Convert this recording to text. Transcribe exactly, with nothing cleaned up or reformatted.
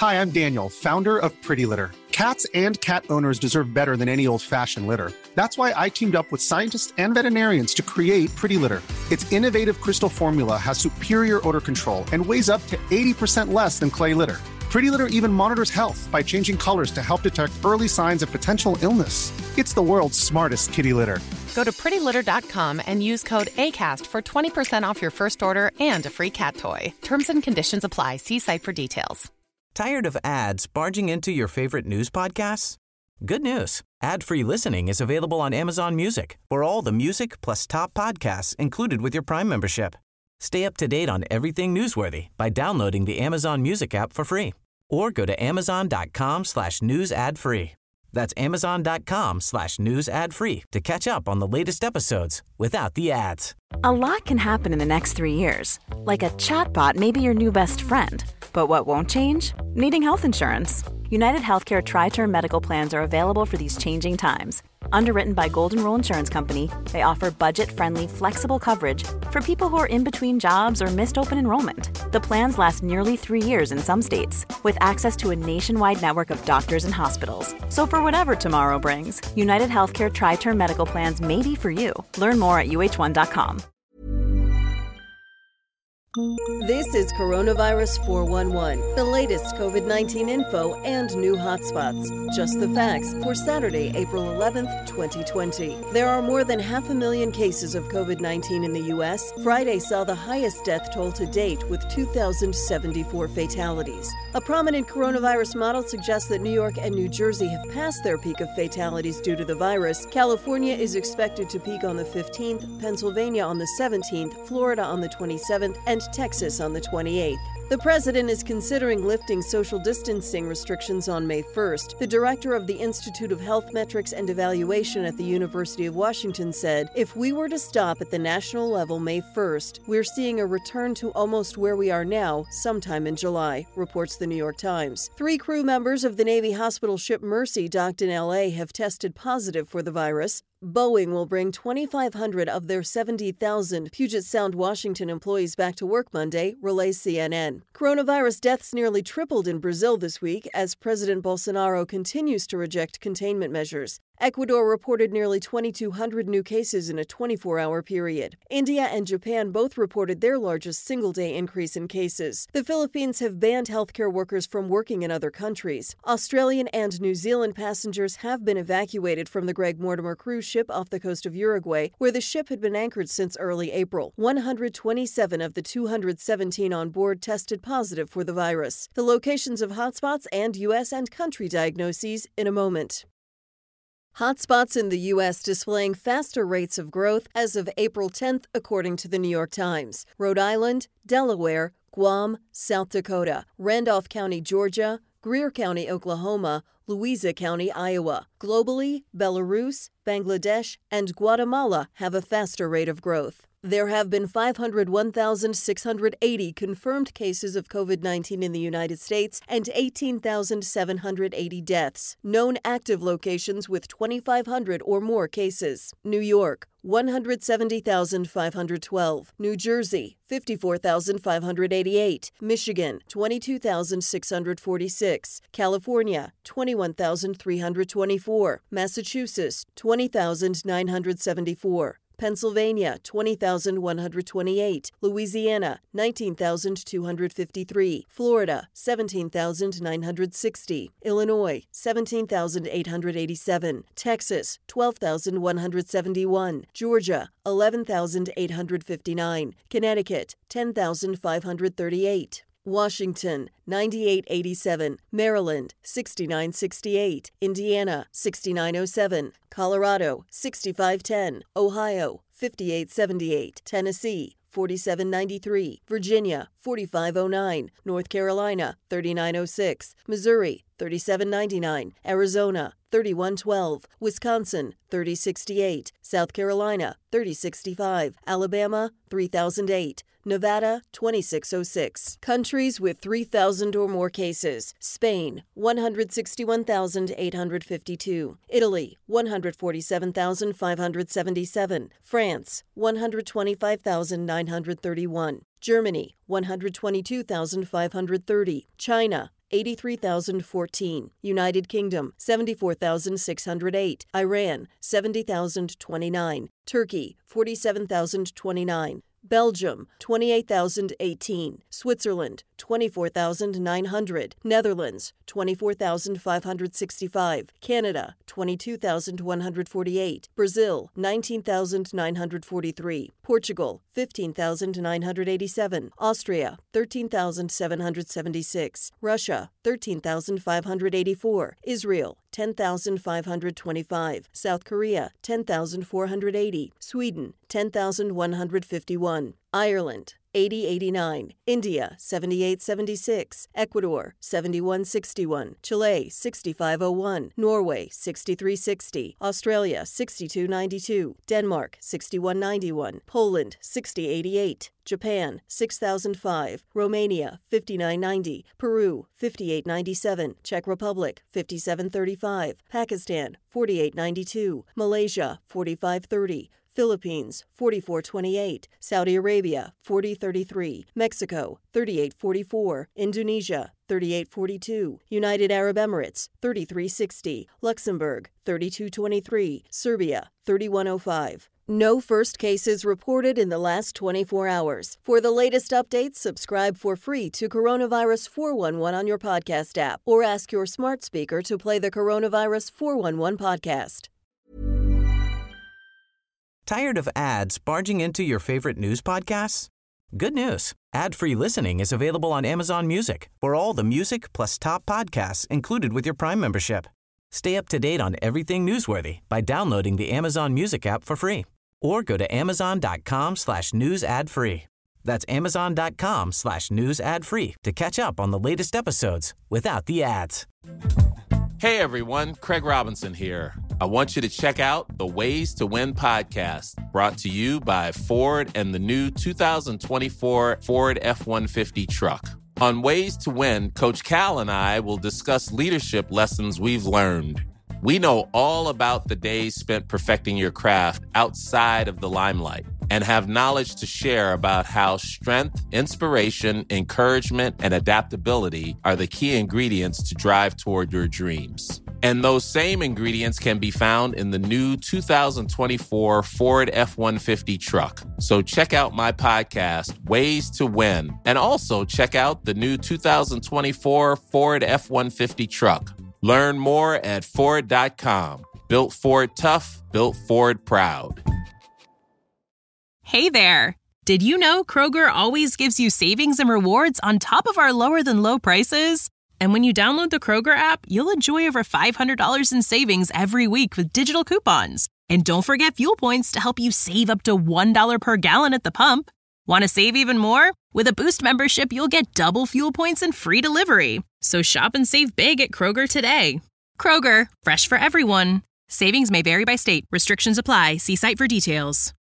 Hi, I'm Daniel, founder of Pretty Litter. Cats and cat owners deserve better than any old-fashioned litter. That's why I teamed up with scientists and veterinarians to create Pretty Litter. Its innovative crystal formula has superior odor control and weighs up to eighty percent less than clay litter. Pretty Litter even monitors health by changing colors to help detect early signs of potential illness. It's the world's smartest kitty litter. Go to pretty litter dot com and use code ACAST for twenty percent off your first order and a free cat toy. Terms and conditions apply. See site for details. Tired of ads barging into your favorite news podcasts? Good news. Ad-free listening is available on Amazon Music for all the music plus top podcasts included with your Prime membership. Stay up to date on everything newsworthy by downloading the Amazon Music app for free or go to amazon.com slash news ad free. That's amazon.com slash news ad free to catch up on the latest episodes without the ads. A lot can happen in the next three years. Like a chatbot may be your new best friend. But what won't change? Needing health insurance. United Healthcare Tri-Term Medical Plans are available for these changing times. Underwritten by Golden Rule Insurance Company, they offer budget-friendly, flexible coverage for people who are in between jobs or missed open enrollment. The plans last nearly three years in some states, with access to a nationwide network of doctors and hospitals. So for whatever tomorrow brings, United Healthcare Tri-Term Medical Plans may be for you. Learn more at U H one dot com. This is Coronavirus four one one, the latest COVID nineteen info and new hotspots. Just the facts for Saturday, April eleventh, twenty twenty. There are more than half a million cases of COVID nineteen in the U S. Friday saw the highest death toll to date with two thousand seventy-four fatalities. A prominent coronavirus model suggests that New York and New Jersey have passed their peak of fatalities due to the virus. California is expected to peak on the fifteenth, Pennsylvania on the seventeenth, Florida on the twenty-seventh, and Texas on the twenty-eighth. The president is considering lifting social distancing restrictions on May first. The director of the Institute of Health Metrics and Evaluation at the University of Washington said, "If we were to stop at the national level May first, we're seeing a return to almost where we are now sometime in July," reports the New York Times. Three crew members of the Navy hospital ship Mercy docked in L A have tested positive for the virus. Boeing will bring twenty-five hundred of their seventy thousand Puget Sound, Washington employees back to work Monday, relays C N N. Coronavirus deaths nearly tripled in Brazil this week as President Bolsonaro continues to reject containment measures. Ecuador reported nearly twenty-two hundred new cases in a twenty-four hour period. India and Japan both reported their largest single-day increase in cases. The Philippines have banned healthcare workers from working in other countries. Australian and New Zealand passengers have been evacuated from the Greg Mortimer cruise ship off the coast of Uruguay, where the ship had been anchored since early April. one hundred twenty-seven of the two hundred seventeen on board tested positive for the virus. The locations of hotspots and U S and country diagnoses in a moment. Hotspots in the U S displaying faster rates of growth as of April tenth, according to the New York Times. Rhode Island, Delaware, Guam, South Dakota, Randolph County, Georgia, Greer County, Oklahoma, Louisa County, Iowa. Globally, Belarus, Bangladesh, and Guatemala have a faster rate of growth. There have been five hundred one thousand six hundred eighty confirmed cases of COVID nineteen in the United States and eighteen thousand seven hundred eighty deaths. Known active locations with twenty-five hundred or more cases. New York, one hundred seventy thousand five hundred twelve. New Jersey, fifty-four thousand five hundred eighty-eight. Michigan, twenty-two thousand six hundred forty-six. California, twenty-one thousand three hundred twenty-four. Massachusetts, twenty thousand nine hundred seventy-four. Pennsylvania, twenty thousand one hundred twenty-eight. Louisiana, nineteen thousand two hundred fifty-three. Florida, seventeen thousand nine hundred sixty. Illinois, seventeen thousand eight hundred eighty-seven. Texas, twelve thousand one hundred seventy-one. Georgia, eleven thousand eight hundred fifty-nine. Connecticut, ten thousand five hundred thirty-eight. Washington, ninety-eight eighty-seven. Maryland, sixty-nine sixty-eight. Indiana, sixty-nine oh seven. Colorado, sixty-five ten. Ohio, fifty-eight seventy-eight. Tennessee, forty-seven ninety-three. Virginia, forty-five oh nine. North Carolina, thirty-nine oh six. Missouri, thirty-seven ninety-nine. Arizona, thirty-one twelve. Wisconsin, thirty sixty-eight. South Carolina, thirty sixty-five. Alabama, three thousand eight. Nevada, twenty-six oh six. Countries with three thousand or more cases. Spain, one hundred sixty-one thousand eight hundred fifty-two. Italy, one hundred forty-seven thousand five hundred seventy-seven. France, one hundred twenty-five thousand nine hundred thirty-one. Germany, one hundred twenty-two thousand five hundred thirty. China, eighty-three thousand fourteen. United Kingdom, seventy-four thousand six hundred eight. Iran, seventy thousand twenty-nine. Turkey, forty-seven thousand twenty-nine. Belgium, twenty-eight thousand eighteen. Switzerland, twenty-four thousand nine hundred. Netherlands, twenty-four thousand five hundred sixty-five. Canada, twenty-two thousand one hundred forty-eight. Brazil, nineteen thousand nine hundred forty-three. Portugal, fifteen thousand nine hundred eighty-seven. Austria, thirteen thousand seven hundred seventy-six. Russia, thirteen thousand five hundred eighty-four. Israel, ten thousand five hundred twenty-five. South Korea, ten thousand four hundred eighty. Sweden, ten thousand one hundred fifty-one. Ireland, eighty eighty-nine. India, seventy-eight seventy-six. Ecuador, seventy-one sixty-one. Chile, sixty-five oh one. Norway, sixty-three sixty. Australia, sixty-two ninety-two. Denmark, sixty-one ninety-one. Poland, sixty eighty-eight. Japan, six thousand five. Romania, fifty-nine ninety. Peru, fifty-eight ninety-seven. Czech Republic, fifty-seven thirty-five. Pakistan, forty-eight ninety-two. Malaysia, forty-five thirty. Philippines, forty-four twenty-eight. Saudi Arabia, forty thirty-three. Mexico, thirty-eight forty-four. Indonesia, thirty-eight forty-two. United Arab Emirates, thirty-three sixty. Luxembourg, thirty-two twenty-three. Serbia, thirty-one oh five. No first cases reported in the last twenty-four hours. For the latest updates, subscribe for free to Coronavirus four one one on your podcast app or ask your smart speaker to play the Coronavirus four one one podcast. Tired of ads barging into your favorite news podcasts? Good news. Ad-free listening is available on Amazon Music for all the music plus top podcasts included with your Prime membership. Stay up to date on everything newsworthy by downloading the Amazon Music app for free or go to amazon.com slash news ad free. That's amazon.com slash news ad free to catch up on the latest episodes without the ads. Hey everyone, Craig Robinson here. I want you to check out the Ways to Win podcast, brought to you by Ford and the new two thousand twenty-four Ford F one fifty truck. On Ways to Win, Coach Cal and I will discuss leadership lessons we've learned. We know all about the days spent perfecting your craft outside of the limelight and have knowledge to share about how strength, inspiration, encouragement, and adaptability are the key ingredients to drive toward your dreams. And those same ingredients can be found in the new two thousand twenty-four Ford F one fifty truck. So check out my podcast, Ways to Win, and also check out the new two thousand twenty-four Ford F one fifty truck. Learn more at Ford dot com. Built Ford tough, built Ford proud. Hey there. Did you know Kroger always gives you savings and rewards on top of our lower than low prices? And when you download the Kroger app, you'll enjoy over five hundred dollars in savings every week with digital coupons. And don't forget fuel points to help you save up to one dollar per gallon at the pump. Want to save even more? With a Boost membership, you'll get double fuel points and free delivery. So shop and save big at Kroger today. Kroger, fresh for everyone. Savings may vary by state. Restrictions apply. See site for details.